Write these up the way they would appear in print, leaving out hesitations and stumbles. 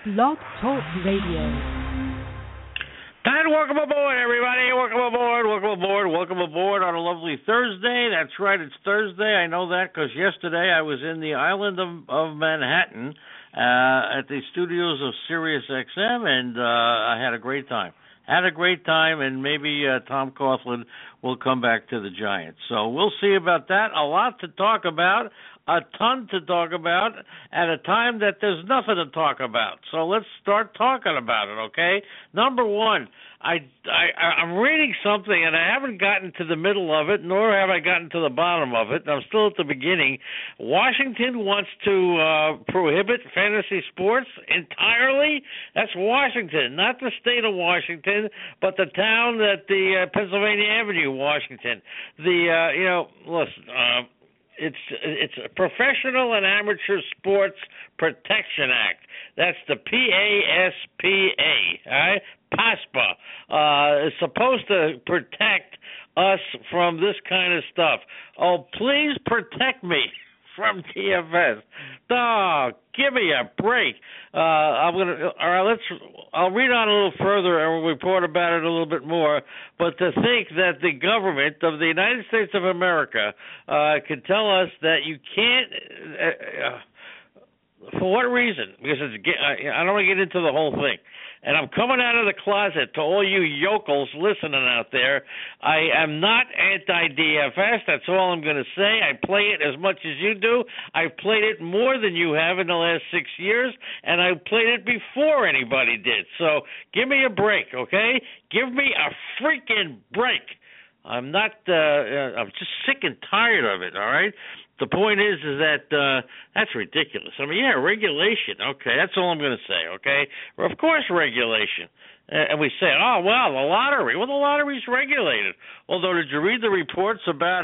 Blog Talk Radio. And welcome aboard, everybody. Welcome aboard, welcome aboard, welcome aboard on a lovely Thursday. That's right, it's Thursday. I know that because yesterday I was in the island of Manhattan at the studios of Sirius XM, and I had a great time. And maybe Tom Coughlin will come back to the Giants. So we'll see about that. A lot to talk about, a ton to talk about, at a time that there's nothing to talk about. So let's start talking about it, okay? Number one, I'm reading something, and I haven't gotten to the middle of it, nor have I gotten to the bottom of it. I'm still at the beginning. Washington wants to prohibit fantasy sports entirely. That's Washington, not the state of Washington, but the town at the Pennsylvania Avenue, Washington. Listen. It's a Professional and Amateur Sports Protection Act. That's the PASPA, all right? PASPA. It's supposed to protect us from this kind of stuff. Oh, please protect me from DFS. Oh, give me a break. I'll read on a little further and we'll report about it a little bit more. But to think that the government of the United States of America can tell us that you can't, for what reason? Because I don't want to get into the whole thing. And I'm coming out of the closet to all you yokels listening out there. I am not anti-DFS. That's all I'm going to say. I play it as much as you do. I've played it more than you have in the last 6 years, and I played it before anybody did. So give me a break, okay? Give me a freaking break. I'm just sick and tired of it, all right? The point is that that's ridiculous. I mean, regulation. Okay, that's all I'm going to say, okay? Well, of course, regulation. And we say, oh, well, the lottery. Well, the lottery's regulated. Although, did you read the reports about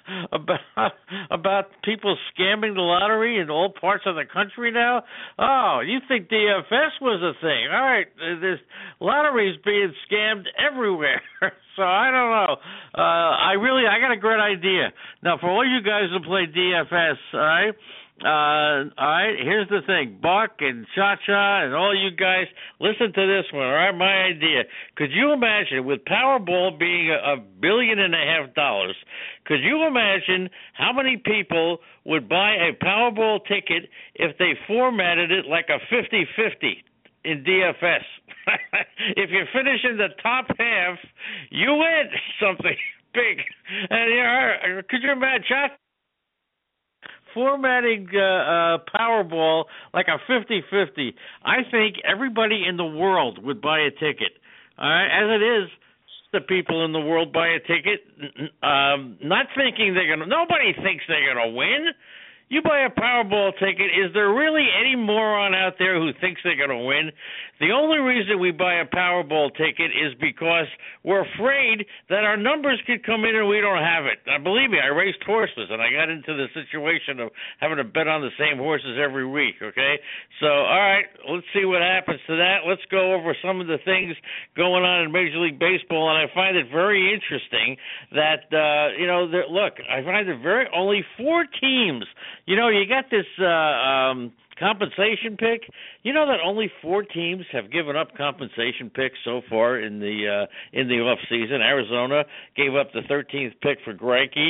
people scamming the lottery in all parts of the country now? Oh, you think DFS was a thing. All right, this lottery's being scammed everywhere. So I don't know. I got a great idea. Now, for all you guys who play DFS, all right, here's the thing. Buck and Cha-Cha and all you guys, listen to this one, all right? My idea. Could you imagine, with Powerball being $1.5 billion, could you imagine how many people would buy a Powerball ticket if they formatted it like a 50-50 in DFS? If you finish in the top half, you win something big. And could you imagine formatting Powerball like a 50-50? I think everybody in the world would buy a ticket. All right, as it is, the people in the world buy a ticket, not thinking nobody thinks they're gonna win. You buy a Powerball ticket, is there really any moron out there who thinks they're going to win? The only reason we buy a Powerball ticket is because we're afraid that our numbers could come in and we don't have it. Now, believe me, I raced horses, and I got into the situation of having to bet on the same horses every week, okay? So, all right, let's see what happens to that. Let's go over some of the things going on in Major League Baseball, and I find it very interesting that, look, I find it only 4 teams. You know, you got this compensation pick. You know that only 4 teams have given up compensation picks so far in the off season. Arizona gave up the 13th pick for Greinke.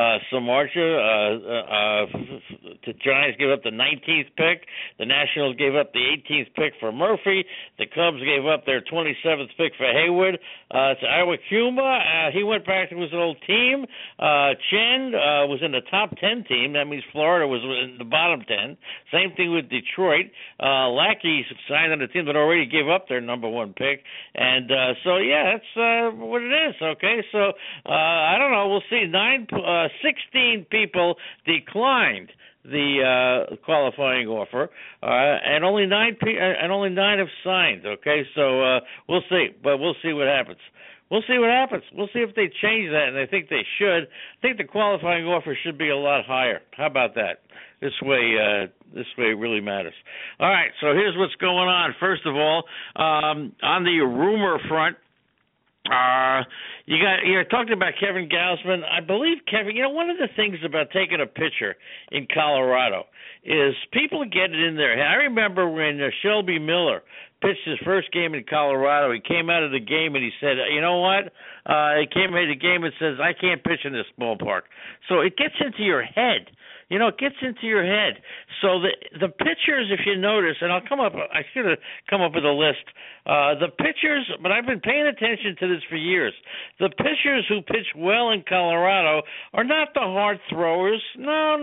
The Giants gave up the 19th pick. The Nationals gave up the 18th pick for Murphy. The Cubs gave up their 27th pick for Hayward. To Iwakuma, he went back to his old team. Chen was in the top 10 team. That means Florida was in the bottom 10. Same thing with Detroit. Lackey signed on a team that already gave up their number 1 pick. And that's what it is, okay? So, I don't know. We'll see. 16 people declined the qualifying offer, and only 9 have signed, okay? So we'll see. But we'll see what happens. We'll see what happens. We'll see if they change that, and I think they should. I think the qualifying offer should be a lot higher. How about that? This way it really matters. All right, so here's what's going on. First of all, on the rumor front, You're talking about Kevin Gausman. I believe Kevin. One of the things about taking a pitcher in Colorado is people get it in their head. I remember when Shelby Miller pitched his first game in Colorado. He came out of the game and he said, "You know what?" He came out of the game and says, "I can't pitch in this ballpark." So it gets into your head. It gets into your head. So the pitchers, if you notice, and I should have come up with a list. The pitchers, but I've been paying attention to this for years. The pitchers who pitch well in Colorado are not the hard throwers. No.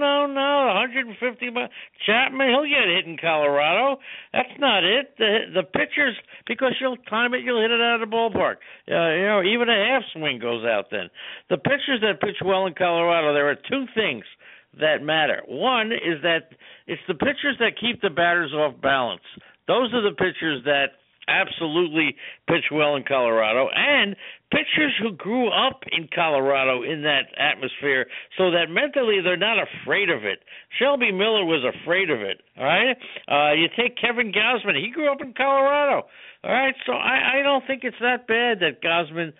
150 miles. Chapman, he'll get hit in Colorado. That's not it. The pitchers, because you'll time it, you'll hit it out of the ballpark. Even a half swing goes out then. The pitchers that pitch well in Colorado, there are two things that matter. One is that it's the pitchers that keep the batters off balance. Those are the pitchers that absolutely pitch well in Colorado, and pitchers who grew up in Colorado in that atmosphere so that mentally they're not afraid of it. Shelby Miller was afraid of it, all right? You take Kevin Gausman. He grew up in Colorado. All right, so I don't think it's that bad that Gausman,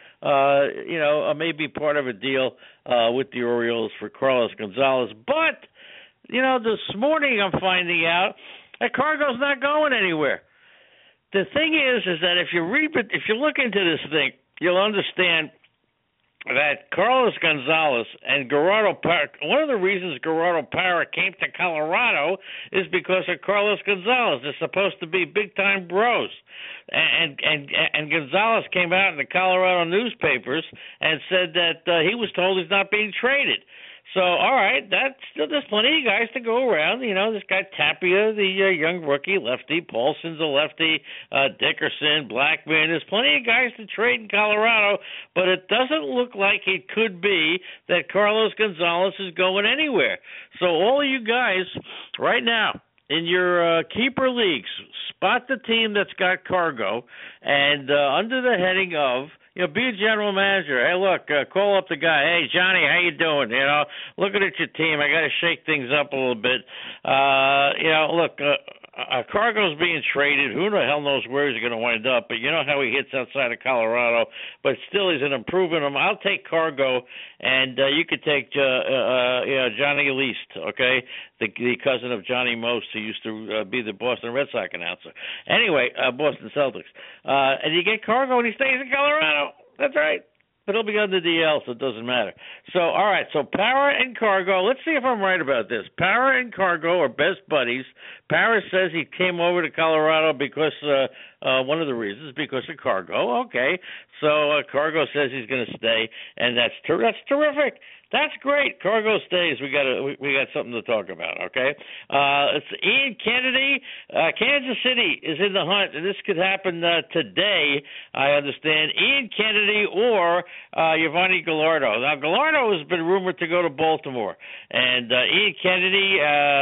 may be part of a deal with the Orioles for Carlos Gonzalez. But, this morning I'm finding out that Cargo's not going anywhere. The thing is that if you look into this thing, you'll understand that Carlos Gonzalez and Gerardo Parra, one of the reasons Gerardo Parra came to Colorado is because of Carlos Gonzalez. They're supposed to be big-time bros. And Gonzalez came out in the Colorado newspapers and said that he was told he's not being traded. So, all right, there's plenty of guys to go around. This guy Tapia, the young rookie lefty, Paulson's a lefty, Dickerson, Blackman. There's plenty of guys to trade in Colorado, but it doesn't look like it could be that Carlos Gonzalez is going anywhere. So all of you guys right now in your keeper leagues, spot the team that's got Cargo, and under the heading of, be a general manager. Hey, look, call up the guy. Hey, Johnny, how you doing? Looking at your team, I got to shake things up a little bit. Look, Cargo's being traded. Who the hell knows where he's going to wind up? But you know how he hits outside of Colorado. But still, he's an improvement. I'll take Cargo, and you could take Johnny Least, okay, the cousin of Johnny Most, who used to be the Boston Red Sox announcer. Anyway, Boston Celtics. And you get Cargo, and he stays in Colorado. That's right. But he'll be on the DL, so it doesn't matter. So, all right, so Parra and Cargo, let's see if I'm right about this. Parra and Cargo are best buddies. Parra says he came over to Colorado because one of the reasons, because of Cargo. Okay, so Cargo says he's going to stay, and that's terrific. That's great. Cargo stays. We got something to talk about. Okay. It's Ian Kennedy. Kansas City is in the hunt, and this could happen today. I understand. Ian Kennedy or Yovani Gallardo. Now Gallardo has been rumored to go to Baltimore, and Ian Kennedy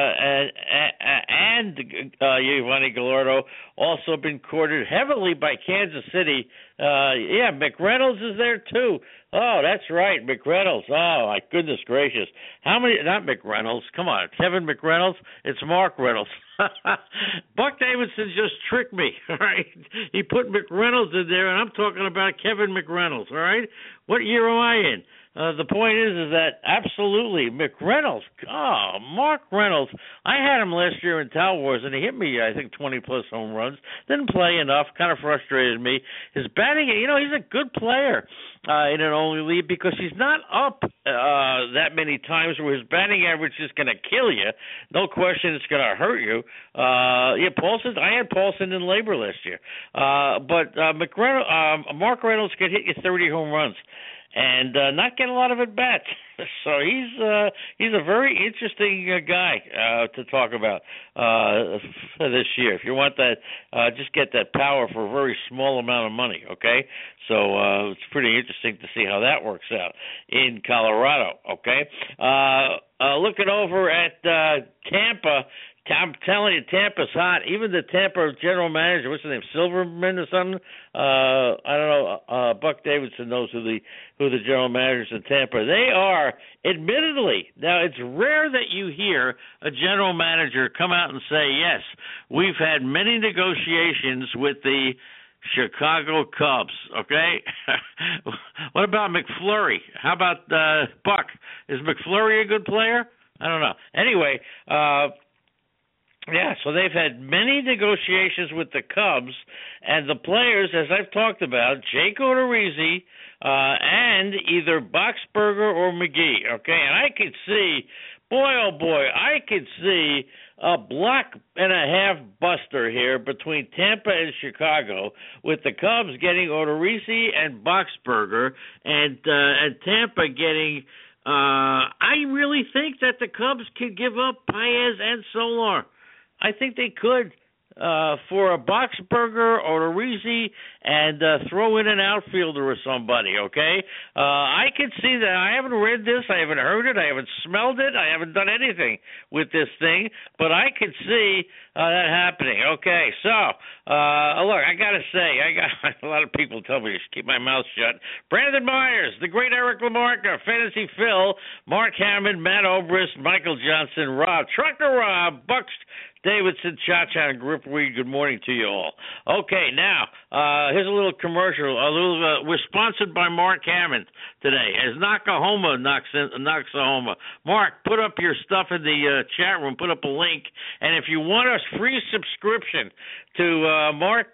and Yovani Gallardo also been courted heavily by Kansas City. McReynolds is there too. Oh, that's right, McReynolds. Oh, my goodness gracious. How many, not McReynolds, come on, Kevin McReynolds? It's Mark Reynolds. Buck Davidson just tricked me, all right? He put McReynolds in there, and I'm talking about Kevin McReynolds, all right? What year am I in? The point is that absolutely McReynolds. Oh, Mark Reynolds. I had him last year in Tal Wars, and he hit me, I think, 20-plus home runs. Didn't play enough. Kind of frustrated me. His batting, he's a good player in an only league because he's not up that many times where his batting average is going to kill you. No question it's going to hurt you. Paulson. I had Paulson in labor last year. But Mark Reynolds could hit you 30 home runs and not get a lot of at-bats. So he's a very interesting guy to talk about this year. If you want that, just get that power for a very small amount of money, okay? So it's pretty interesting to see how that works out in Colorado, okay? Looking over at Tampa, I'm telling you, Tampa's hot. Even the Tampa general manager, what's his name, Silverman or something? I don't know. Buck Davidson knows who the general managers in Tampa. They are, admittedly, now it's rare that you hear a general manager come out and say, yes, we've had many negotiations with the Chicago Cubs, okay? What about McFlurry? How about Buck? Is McFlurry a good player? I don't know. Anyway, yeah, so they've had many negotiations with the Cubs, and the players, as I've talked about, Jake Odorizzi, and either Boxberger or McGee, okay? And I could see, boy, oh boy, I could see a block and a half buster here between Tampa and Chicago, with the Cubs getting Odorizzi and Boxberger, and Tampa getting. I really think that the Cubs could give up Paez and Solar. I think they could for a Boxberger or a Odorizzi and throw in an outfielder or somebody, okay? I could see that. I haven't read this. I haven't heard it. I haven't smelled it. I haven't done anything with this thing, but I could see that happening. Okay, so, look, I got to say, a lot of people tell me to keep my mouth shut. Brandon Myers, the great Eric LaMarca, Fantasy Phil, Mark Hammond, Matt Obrist, Michael Johnson, Rob, Trucker Rob, Bucks, Davidson, Cha-Cha, and Gripweed, good morning to you all. Okay, now, here's a little commercial. We're sponsored by Mark Hammond today, as Nockahoma knocks Oklahoma. Mark, put up your stuff in the chat room, put up a link, and if you want a free subscription to Mark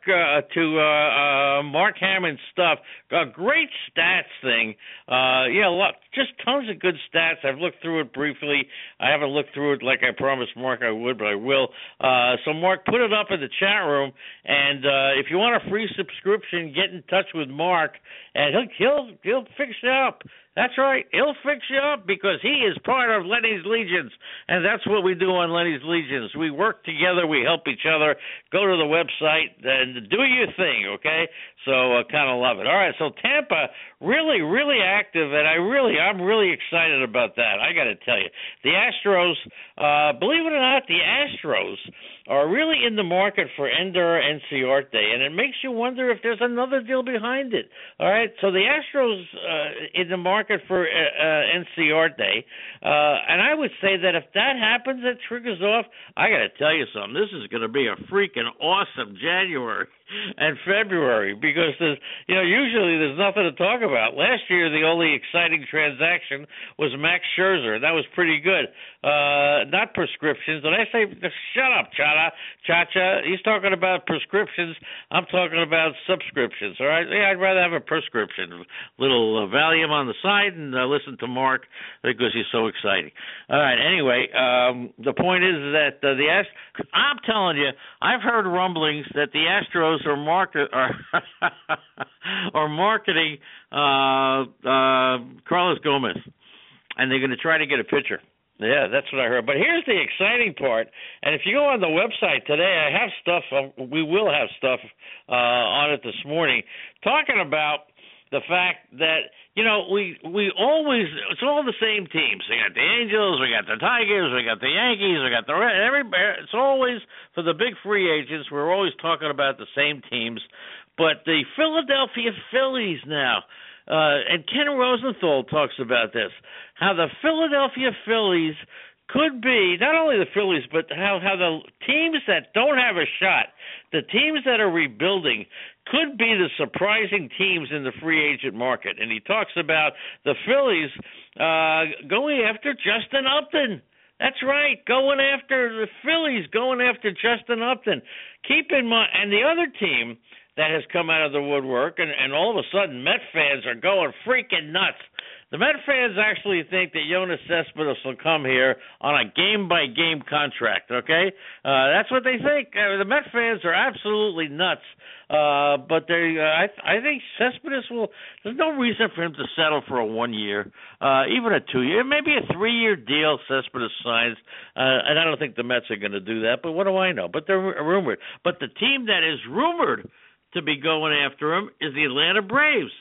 Hammond's stuff, a great stats thing. Just tons of good stats. I've looked through it briefly. I haven't looked through it like I promised Mark I would, but I will. So Mark, put it up in the chat room, and if you want a free subscription, get in touch with Mark, and he'll fix you up. That's right. He'll fix you up because he is part of Lenny's Legions, and that's what we do on Lenny's Legions. We work together. We help each other. Go to the website and do your thing, okay? So kind of love it. All right, so Tampa, really, really active, and I'm really excited about that. I got to tell you. The Astros, believe it or not, the Astros are really in the market for Ender Inciarte, and it makes you wonder if there's another deal behind it. All right, so the Astros in the market for Inciarte, and I would say that if that happens, that triggers off. I got to tell you something. This is going to be a freaking awesome January and February because usually there's nothing to talk about. Last year, the only exciting transaction was Max Scherzer. That was pretty good. Not prescriptions. Did I say shut up, Cha-Cha? He's talking about prescriptions. I'm talking about subscriptions. All right. Yeah, I'd rather have a prescription, little Valium on the side, and listen to Mark because he's so exciting. All right. Anyway, the point is that I'm telling you, I've heard rumblings that the Astros are marketing Carlos Gomez, and they're going to try to get a pitcher. Yeah, that's what I heard. But here's the exciting part, and if you go on the website today, I have stuff. We will have stuff on it this morning talking about the fact that we always, it's all the same teams. We got the Angels, we got the Tigers, we got the Yankees, we got the it's always for the big free agents. We're always talking about the same teams, but the Philadelphia Phillies now. And Ken Rosenthal talks about this, how the Philadelphia Phillies could be, not only the Phillies, but how the teams that don't have a shot, the teams that are rebuilding, could be the surprising teams in the free agent market. And he talks about the Phillies going after Justin Upton. That's right, going after the Phillies, going after Justin Upton. Keep in mind, and the other team that has come out of the woodwork, and all of a sudden Met fans are going freaking nuts. The Met fans actually think that Yoenis Cespedes will come here on a game-by-game contract, okay? That's what they think. The Met fans are absolutely nuts. But I think Cespedes will – there's no reason for him to settle for a 1 year, even a 2 year, maybe a 3 year deal Cespedes signs. And I don't think the Mets are going to do that, but what do I know? But they're rumored. But the team that is rumored to be going after him is the Atlanta Braves.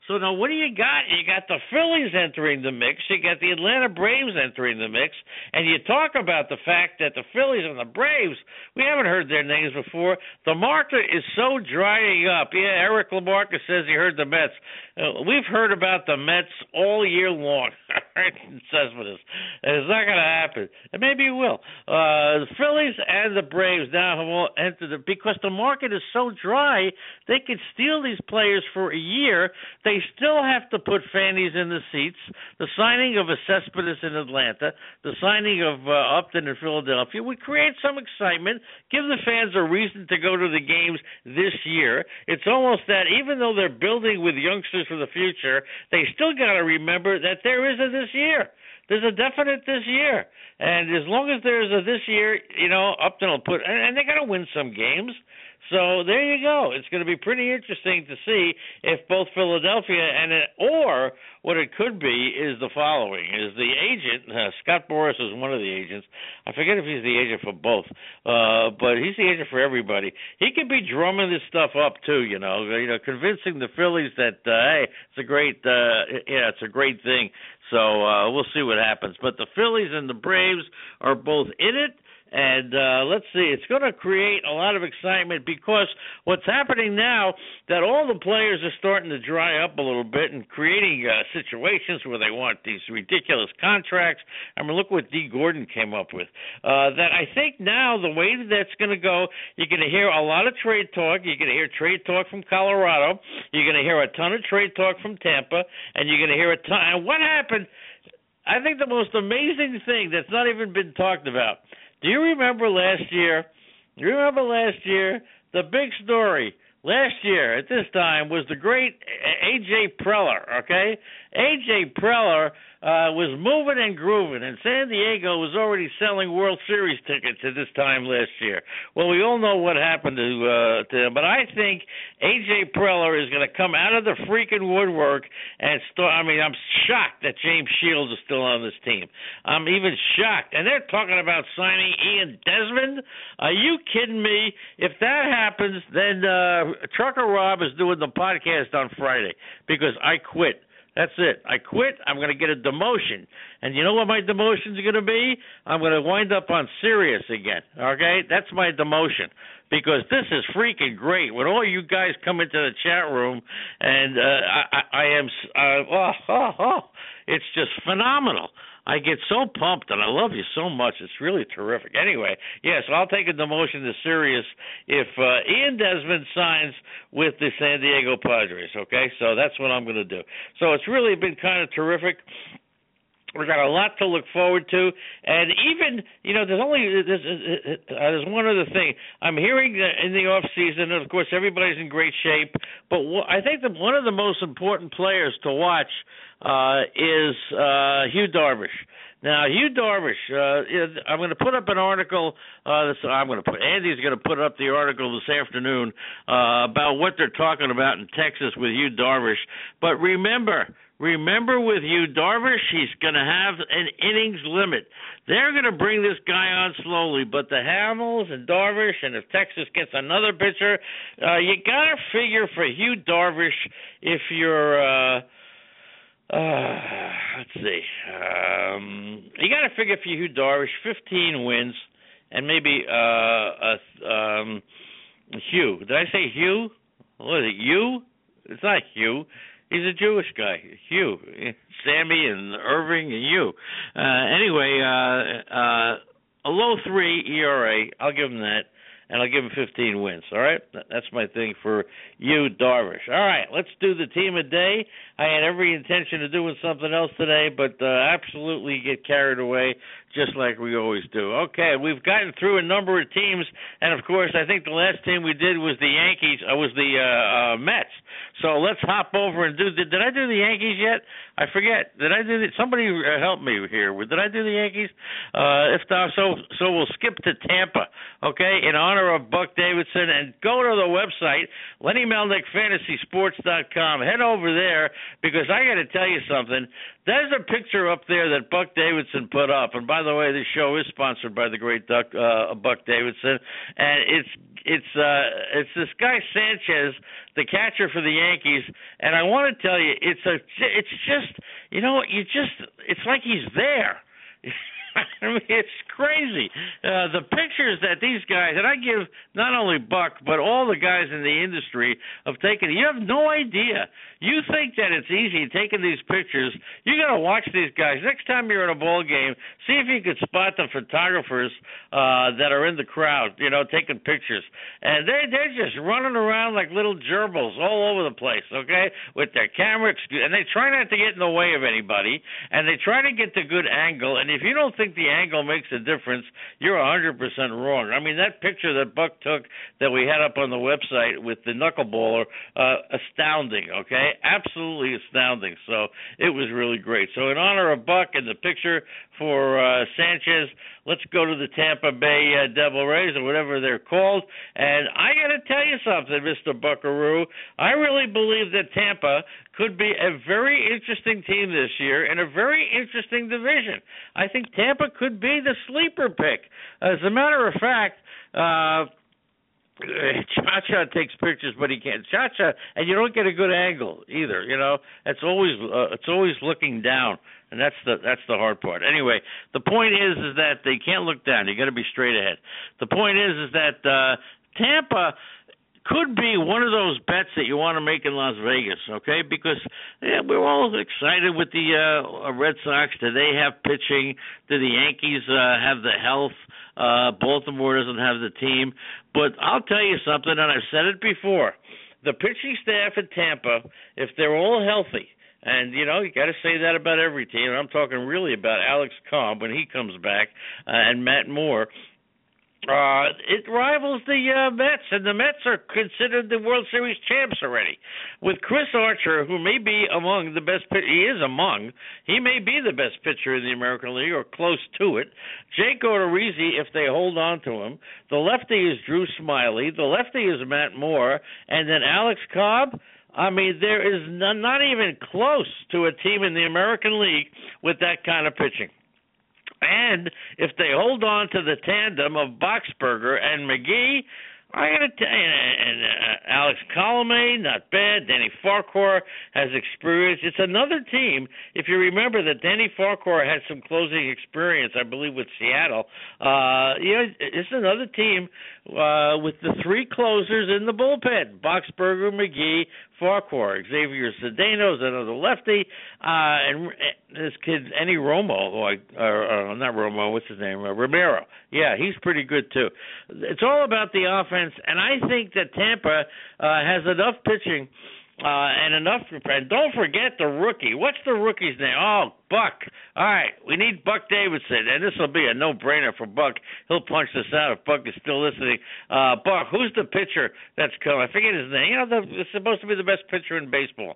So now what do you got? You got the Phillies entering the mix. You got the Atlanta Braves entering the mix. And you talk about the fact that the Phillies and the Braves, we haven't heard their names before. The market is so drying up. Yeah, Eric LaMarca says he heard the Mets. We've heard about the Mets all year long. Cespedes. It's not going to happen. And maybe it will. The Phillies and the Braves now have all entered because the market is so dry, they could steal these players for a year. They still have to put fannies in the seats. The signing of a Cespedes in Atlanta, the signing of Upton in Philadelphia would create some excitement, give the fans a reason to go to the games this year. It's almost that even though they're building with youngsters for the future, they still got to remember that there is a this year. There's a definite this year. And as long as there's a this year, Upton will put – and they got to win some games. So there you go. It's going to be pretty interesting to see if both Philadelphia or what it could be is the following: is the agent Scott Boras is one of the agents. I forget if he's the agent for both, but he's the agent for everybody. He could be drumming this stuff up too. Convincing the Phillies that hey, it's a great it's a great thing. So we'll see what happens. But the Phillies and the Braves are both in it. And let's see, it's going to create a lot of excitement because what's happening now that all the players are starting to dry up a little bit and creating situations where they want these ridiculous contracts. I mean, look what D. Gordon came up with. That I think now the way that's going to go, you're going to hear a lot of trade talk. You're going to hear trade talk from Colorado. You're going to hear a ton of trade talk from Tampa. And you're going to hear a ton. And what happened, I think the most amazing thing that's not even been talked about, do you remember last year? The big story last year at this time was the great A.J. Preller, okay? A.J. Preller was moving and grooving, and San Diego was already selling World Series tickets at this time last year. Well, we all know what happened to him, but I think A.J. Preller is going to come out of the freaking woodwork and start. I mean, I'm shocked that James Shields is still on this team. I'm even shocked. And they're talking about signing Ian Desmond. Are you kidding me? If that happens, then Trucker Rob is doing the podcast on Friday because I quit. That's it. I quit. I'm going to get a demotion. And you know what my demotion is going to be? I'm going to wind up on Sirius again. Okay? That's my demotion. Because this is freaking great. When all you guys come into the chat room, and it's just phenomenal. I get so pumped, and I love you so much. It's really terrific. Anyway, yes, I'll take a demotion to Sirius if Ian Desmond signs with the San Diego Padres, okay? So that's what I'm going to do. So it's really been kind of terrific. We've got a lot to look forward to, and even there's one other thing. I'm hearing that in the off season, and of course everybody's in great shape. But I think that one of the most important players to watch is Hugh Darvish. Now, Hugh Darvish, I'm going to put up an article. Andy's going to put up the article this afternoon about what they're talking about in Texas with Hugh Darvish. But remember with Hugh Darvish, he's going to have an innings limit. They're going to bring this guy on slowly, but the Hamels and Darvish, and if Texas gets another pitcher, you got to figure for Hugh Darvish if you're let's see. You got to figure for Hugh Darvish 15 wins and maybe Hugh. Did I say Hugh? What is it, Hugh? It's not Hugh. He's a Jewish guy, Hugh. Sammy and Irving and Hugh. Anyway, a low 3 ERA. I'll give him that. And I'll give him 15 wins, all right? That's my thing for you, Darvish. All right, let's do the team a day. I had every intention of doing something else today, but absolutely get carried away just like we always do. Okay, we've gotten through a number of teams, and, of course, I think the last team we did was the Yankees, was the Mets. So let's hop over and did I do the Yankees yet? I forget. Did I do somebody help me here. Did I do the Yankees? If not, so we'll skip to Tampa, okay, in honor of Buck Davidson, and go to the website, LennyMelnickFantasySports.com. Head over there because I got to tell you something. There's a picture up there that Buck Davidson put up, and by by the way, the show is sponsored by the great Buck Davidson, and it's this guy Sanchez, the catcher for the Yankees, and I want to tell you, it's just, you know, it's like he's there. I mean, it's crazy. The pictures that these guys, and I give not only Buck, but all the guys in the industry have taken, you have no idea. You think that it's easy taking these pictures. You got to watch these guys. Next time you're at a ball game, see if you could spot the photographers that are in the crowd, you know, taking pictures. And they're just running around like little gerbils all over the place, okay, with their camera. And they try not to get in the way of anybody, and they try to get the good angle. And if you don't think the angle makes a difference, you're 100% wrong. I mean, that picture that Buck took that we had up on the website with the knuckleballer, astounding, okay? Absolutely astounding. So it was really great. So in honor of Buck and the picture for Sanchez, let's go to the Tampa Bay Devil Rays, or whatever they're called. And I got to tell you something, Mr. Buckaroo. I really believe that Tampa could be a very interesting team this year in a very interesting division. I think Tampa could be the sleeper pick. As a matter of fact, Cha-Cha takes pictures, but he can't. Cha-Cha, and you don't get a good angle either. You know, it's always looking down, and that's the hard part. Anyway, the point is that they can't look down. You got to be straight ahead. The point is that Tampa could be one of those bets that you want to make in Las Vegas, okay? Because we're all excited with the Red Sox. Do they have pitching? Do the Yankees have the health? Baltimore doesn't have the team. But I'll tell you something, and I've said it before. The pitching staff at Tampa, if they're all healthy, and, you know, you got to say that about every team. And I'm talking really about Alex Cobb when he comes back and Matt Moore. It rivals the Mets, and the Mets are considered the World Series champs already. With Chris Archer, who may be among the best, he may be the best pitcher in the American League, or close to it. Jake Odorizzi, if they hold on to him. The lefty is Drew Smyly. The lefty is Matt Moore. And then Alex Cobb. I mean, there is not even close to a team in the American League with that kind of pitching. And if they hold on to the tandem of Boxberger and McGee, I got to tell you, and Alex Colomé, not bad. Danny Farquhar has experience. It's another team. If you remember that Danny Farquhar had some closing experience, I believe, with Seattle. It's another team with the three closers in the bullpen: Boxberger, McGee, Farquhar. Xavier Cedeno is another lefty, and this kid Enny Romo, not Romo, what's his name? Romero. Yeah, he's pretty good too. It's all about the offense, and I think that Tampa has enough pitching and enough. And don't forget the rookie. What's the rookie's name? Oh, Buck. All right, we need Buck Davidson, and this will be a no-brainer for Buck. He'll punch this out if Buck is still listening. Buck, who's the pitcher that's coming? I forget his name. You know, it's supposed to be the best pitcher in baseball.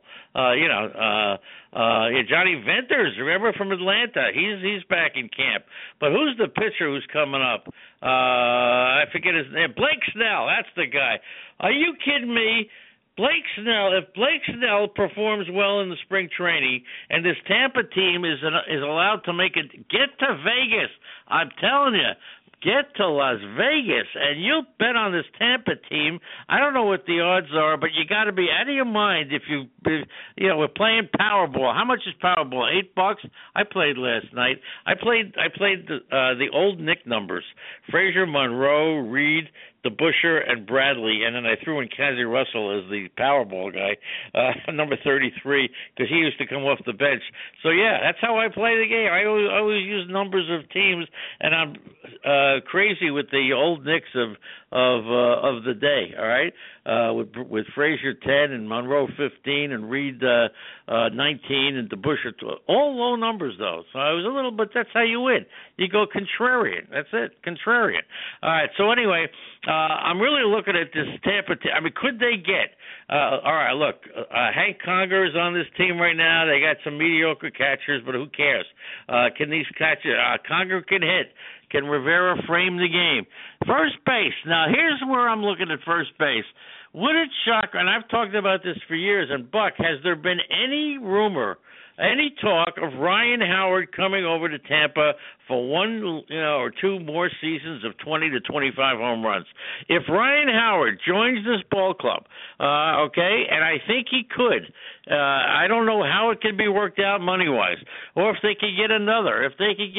Johnny Venters, remember, from Atlanta. He's back in camp. But who's the pitcher who's coming up? I forget his name. Blake Snell. That's the guy. Are you kidding me? If Blake Snell performs well in the spring training, and this Tampa team is allowed to make it, get to Vegas. I'm telling you, get to Las Vegas, and you bet on this Tampa team. I don't know what the odds are, but you got to be out of your mind if we're playing Powerball. How much is Powerball? $8? I played last night. I played the old Nick numbers: Frazier, Monroe, Reed, DeBusschere, and Bradley, and then I threw in Kazi Russell as the Powerball guy, number 33, because he used to come off the bench. So yeah, that's how I play the game. I always use numbers of teams, and I'm crazy with the old Knicks of the day. All right, with Frazier 10 and Monroe 15 and Reed 19 and DeBusschere 12. All low numbers though. So I was a little, but that's how you win. You go contrarian. That's it, contrarian. All right. So anyway. I'm really looking at this Tampa team. I mean, could they get all right, look, Hank Conger is on this team right now. They got some mediocre catchers, but who cares? Can these catchers Conger can hit. Can Rivera frame the game? First base. Now, here's where I'm looking at first base. would it shock, and I've talked about this for years, and Buck, has there been any rumor, any talk of Ryan Howard coming over to Tampa for one, or two more seasons of 20 to 25 home runs? If Ryan Howard joins this ball club, okay, and I think he could, I don't know how it could be worked out money-wise, or if they could get another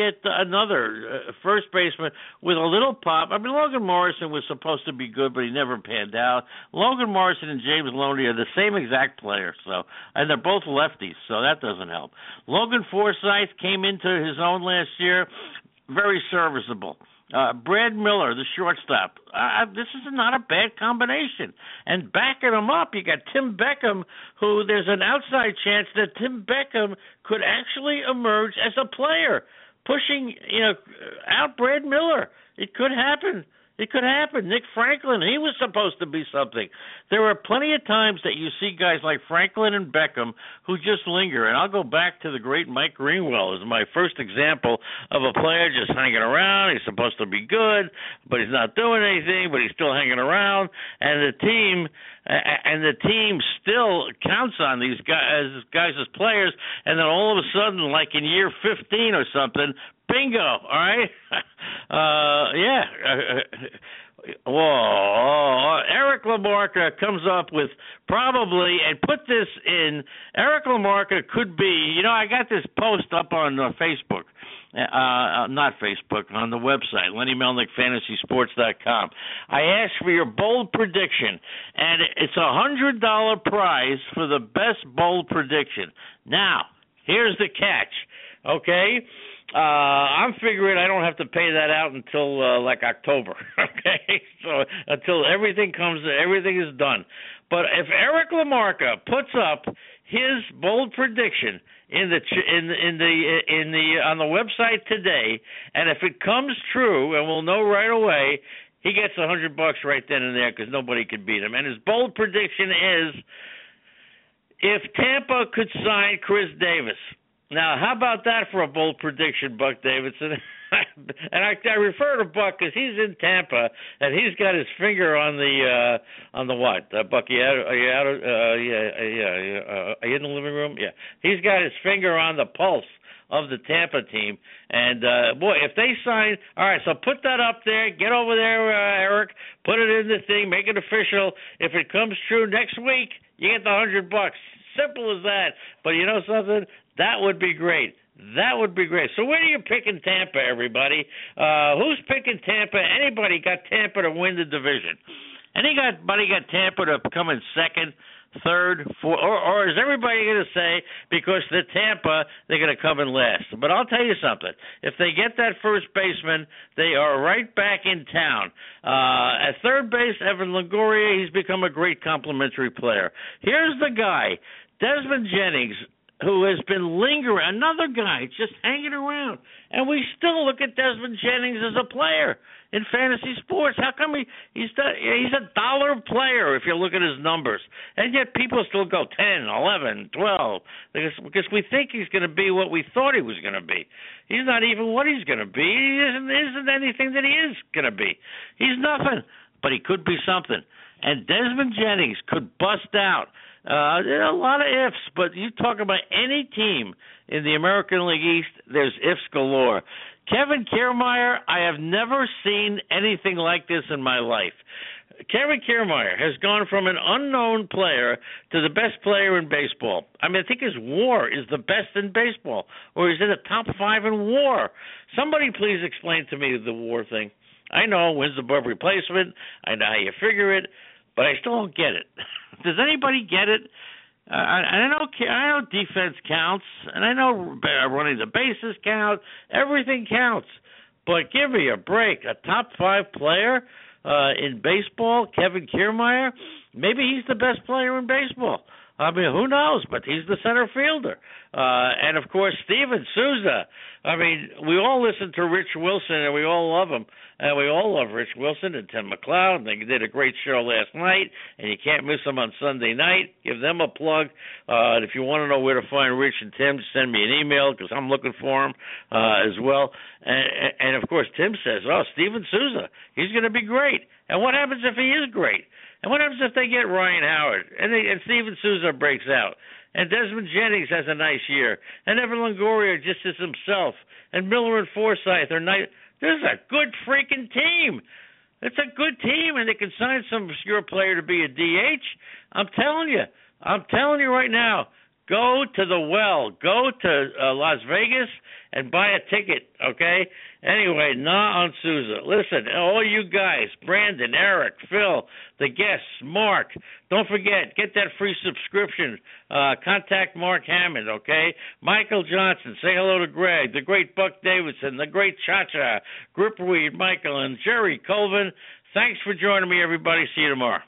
first baseman with a little pop. I mean, Logan Morrison was supposed to be good, but he never panned out. Logan Morrison and James Loney are the same exact player, and they're both lefties, so that doesn't help. Logan Forsythe came into his own last year, very serviceable. Brad Miller, the shortstop. This is not a bad combination. And backing him up, you got Tim Beckham, who there's an outside chance that Tim Beckham could actually emerge as a player, pushing out Brad Miller. It could happen. It could happen. Nick Franklin, he was supposed to be something. There are plenty of times that you see guys like Franklin and Beckham who just linger. And I'll go back to the great Mike Greenwell as my first example of a player just hanging around. He's supposed to be good, but he's not doing anything, but he's still hanging around. And the team still counts on these guys as players. And then all of a sudden, like in year 15 or something, bingo, all right? Whoa. Eric LaMarca comes up with probably, and put this in, Eric LaMarca could be, I got this post up on Facebook. Not Facebook, on the website, LennyMelnickFantasySports.com. I asked for your bold prediction, and it's $100 prize for the best bold prediction. Now, here's the catch, okay? I'm figuring I don't have to pay that out until like October, okay? So until everything is done. But if Eric LaMarca puts up his bold prediction on the website today, and if it comes true, and we'll know right away, he gets $100 right then and there because nobody could beat him. And his bold prediction is if Tampa could sign Chris Davis. Now, how about that for a bold prediction, Buck Davidson? And I refer to Buck because he's in Tampa and he's got his finger on the what? Buck, are you in the living room? Yeah, he's got his finger on the pulse of the Tampa team. And boy, if they sign, all right. So put that up there. Get over there, Eric. Put it in the thing. Make it official. If it comes true next week, you get the $100. Simple as that. But you know something? That would be great. That would be great. So where are you picking Tampa, everybody? Who's picking Tampa? Anybody got Tampa to win the division? Anybody got Tampa to come in second, third, fourth? Or is everybody going to say because they're Tampa, they're going to come in last? But I'll tell you something. If they get that first baseman, they are right back in town. At third base, Evan Longoria, he's become a great complimentary player. Here's the guy, Desmond Jennings, who has been lingering, another guy just hanging around. And we still look at Desmond Jennings as a player in fantasy sports. How come he's a dollar player if you look at his numbers? And yet people still go 10, 11, 12, because we think he's going to be what we thought he was going to be. He's not even what he's going to be. He isn't anything that he is going to be. He's nothing, but he could be something. And Desmond Jennings could bust out. There are a lot of ifs, but you talk about any team in the American League East, there's ifs galore. Kevin Kiermaier, I have never seen anything like this in my life. Kevin Kiermaier has gone from an unknown player to the best player in baseball. I mean, I think his WAR is the best in baseball, or he's in the top 5 in WAR. Somebody please explain to me the WAR thing. I know wins above replacement. I know how you figure it, but I still don't get it. Does anybody get it? I know defense counts, and I know running the bases count. Everything counts. But give me a break. A top 5 player in baseball, Kevin Kiermaier, maybe he's the best player in baseball. I mean, who knows? But he's the center fielder. And, of course, Steven Souza. I mean, we all listen to Rich Wilson, and we all love him. And we all love Rich Wilson and Tim McLeod. They did a great show last night, and you can't miss them on Sunday night. Give them a plug. And if you want to know where to find Rich and Tim, send me an email because I'm looking for them as well. And, of course, Tim says, Steven Souza, he's going to be great. And what happens if he is great? And what happens if they get Ryan Howard and Steven Souza breaks out? And Desmond Jennings has a nice year. And Evan Longoria just is himself. And Miller and Forsythe are nice. This is a good freaking team. It's a good team, and they can sign some obscure player to be a DH. I'm telling you right now, go to the well. Go to Las Vegas and buy a ticket, okay? Anyway, nah on Souza. Listen, all you guys, Brandon, Eric, Phil, the guests, Mark, don't forget, get that free subscription. Contact Mark Hammond, okay? Michael Johnson, say hello to Greg, the great Buck Davidson, the great Cha-Cha, Gripweed, Michael, and Jerry Colvin. Thanks for joining me, everybody. See you tomorrow.